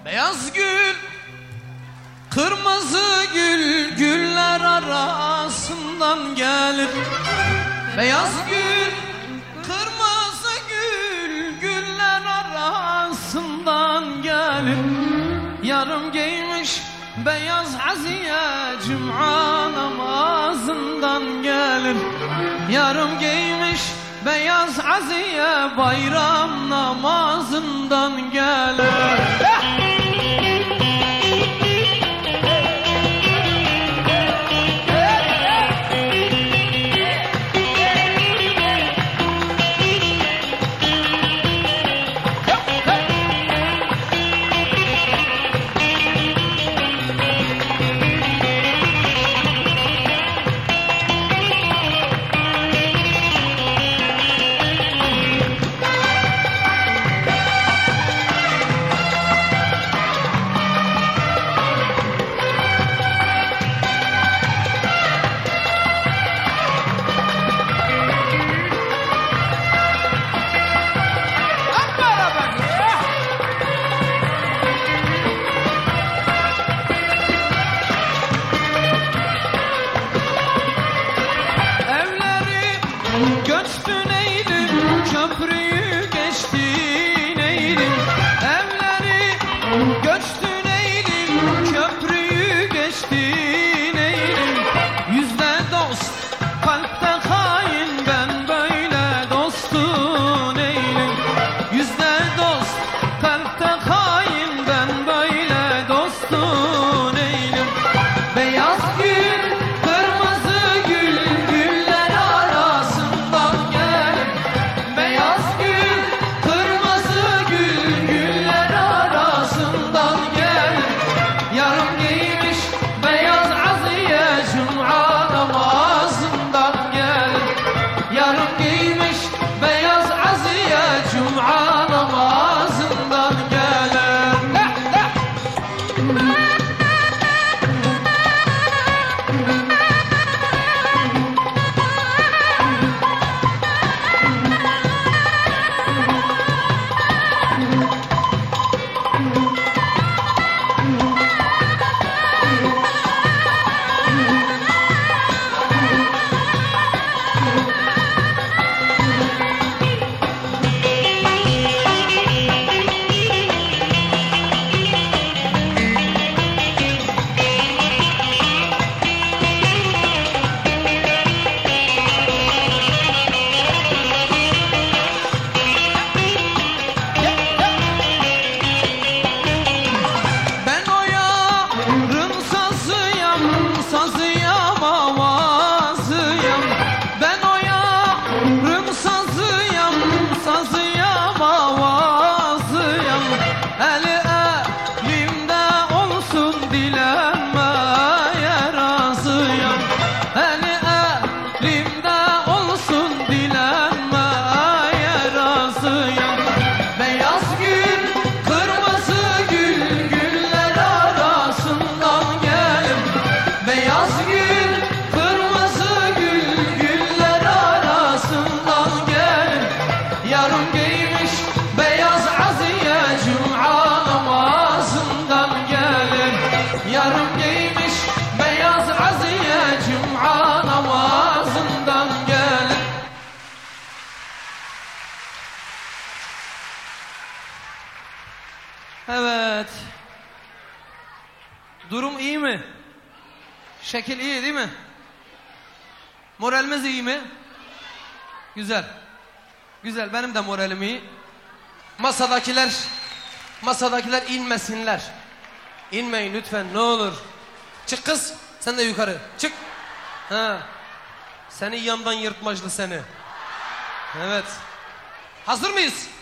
Beyaz gül, kırmızı gül, güller arasından gelir. Beyaz gül, kırmızı gül, güller arasından gelir. Yarım giymiş beyaz haziye, cuma namazından gelir. Yarım giymiş beyaz haziye, bayram namazından gelir. Göçtün eğilim, köprüyü geçtin eğilim. Evleri göçtün eğilim, köprüyü geçtin eğilim. Yüzde dost, kalpte hain, ben böyle dostun eğilim. Yüzde dost, kalpte hain, ben böyle dostun eğilim. Beyaz gül, kırmızı gül, güller arasından gelir. Beyaz gül, kırmızı gül, güller arasından gelir. Yarım giymiş beyaz aziye, cuma namazından gelir. Yarım giymiş beyaz aziye, cuma namazından gelir. Sazıyam, avazıyam. Ben o yarım sazıyam, sazıyam, avazıyam. Eli elimde olsun, dilenmeye razıyam. Eli elimde olsun, dilenmeye razıyam. Beyaz gül, kırmızı gül, güller arasından gelir. Beyaz gül, kırmızı gül, güller arasından gelir. Yarım giymiş beyaz aziye, cuma namazından gelir. Yarım giymiş beyaz aziye, cuma namazından gelir. Evet. Durum iyi mi? Şekil iyi değil mi? Moralimiz iyi mi? Güzel. Güzel, benim de moralim iyi. Masadakiler inmesinler. İnmeyin lütfen, ne olur. Çık kız, sen de yukarı. Çık. Ha. Seni yandan yırtmaçlı seni. Evet. Hazır mıyız?